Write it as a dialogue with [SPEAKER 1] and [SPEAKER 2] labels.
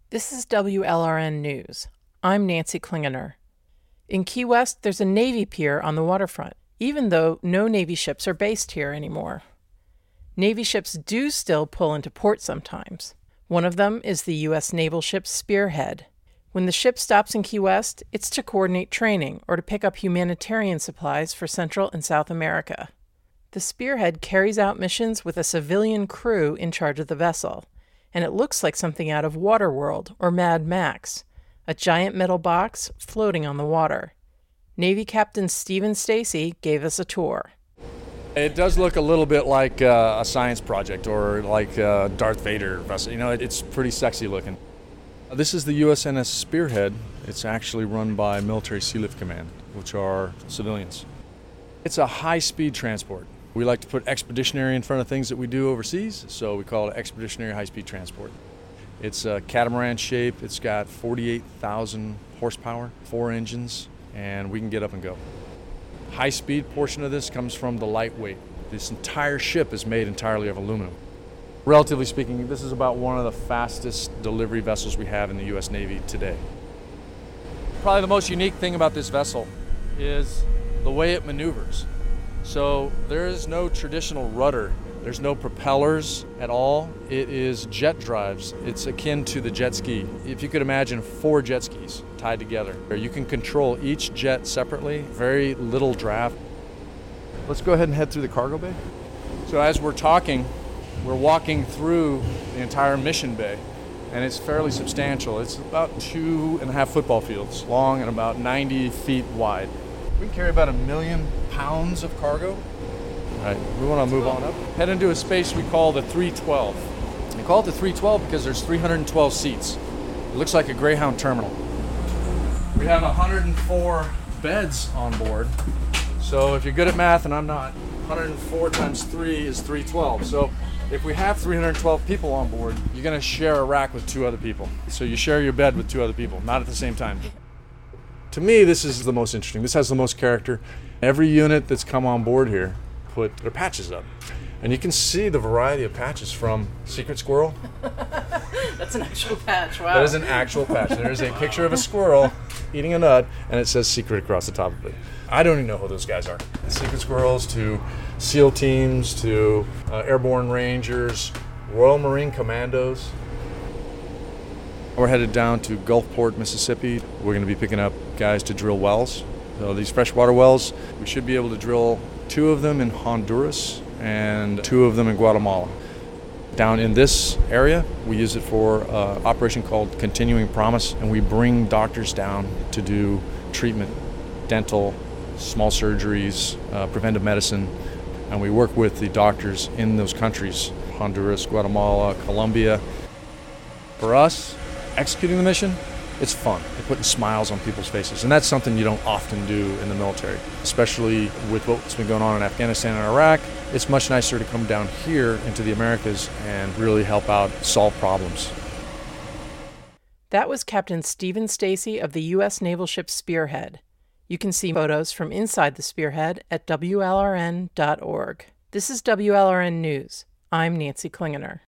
[SPEAKER 1] This is WLRN News. I'm Nancy Klingener. In Key West, there's a Navy pier on the waterfront, even though no Navy ships are based here anymore. Navy ships do still pull into port sometimes. One of them is the U.S. naval ship Spearhead. When the ship stops in Key West, it's to coordinate training or to pick up humanitarian supplies for Central and South America. The Spearhead carries out missions with a civilian crew in charge of the vessel, and it looks like something out of Waterworld or Mad Max, a giant metal box floating on the water. Navy Captain Stephen Stacy gave us a tour.
[SPEAKER 2] It does look a little bit like a science project or like a Darth Vader vessel. You know, it's pretty sexy looking. This is the USNS Spearhead. It's actually run by Military Sealift Command, which are civilians. It's a high-speed transport. We like to put expeditionary in front of things that we do overseas, so we call it expeditionary high-speed transport. It's a catamaran shape. It's got 48,000 horsepower, 4 engines, and we can get up and go. High-speed portion of this comes from the lightweight. This entire ship is made entirely of aluminum. Relatively speaking, this is about one of the fastest delivery vessels we have in the U.S. Navy today. Probably the most unique thing about this vessel is the way it maneuvers. So there is no traditional rudder. There's no propellers at all. It is jet drives. It's akin to the jet ski. If you could imagine 4 jet skis tied together. You can control each jet separately, very little draft. Let's go ahead and head through the cargo bay. So as we're talking, we're walking through the entire mission bay, and it's fairly substantial. It's about 2.5 football fields long and about 90 feet wide. We can carry about 1 million pounds of cargo. All right, we want to move on up. Head into a space we call the 312. We call it the 312 because there's 312 seats. It looks like a Greyhound terminal. We have 104 beds on board. So if you're good at math, and I'm not, 104 times 3 is 312. So if we have 312 people on board, you're going to share a rack with 2 other people. So you share your bed with 2 other people, not at the same time. To me, this is the most interesting. This has the most character. Every unit that's come on board here put their patches up. And you can see the variety of patches from Secret Squirrel.
[SPEAKER 1] That's an actual patch, wow.
[SPEAKER 2] That is an actual patch. There's a picture of a squirrel eating a nut, and it says Secret across the top of it. I don't even know who those guys are. The Secret Squirrels to SEAL teams to Airborne Rangers, Royal Marine Commandos. We're headed down to Gulfport, Mississippi. We're going to be picking up guys to drill wells. So these freshwater wells, we should be able to drill 2 of them in Honduras and 2 of them in Guatemala. Down in this area, we use it for an operation called Continuing Promise, and we bring doctors down to do treatment, dental, small surgeries, preventive medicine, and we work with the doctors in those countries, Honduras, Guatemala, Colombia. For us, executing the mission, it's fun. It's putting smiles on people's faces, and that's something you don't often do in the military, especially with what's been going on in Afghanistan and Iraq. It's much nicer to come down here into the Americas and really help out solve problems.
[SPEAKER 1] That was Captain Stephen Stacy of the U.S. naval ship Spearhead. You can see photos from inside the Spearhead at WLRN.org. This is WLRN News. I'm Nancy Klingener.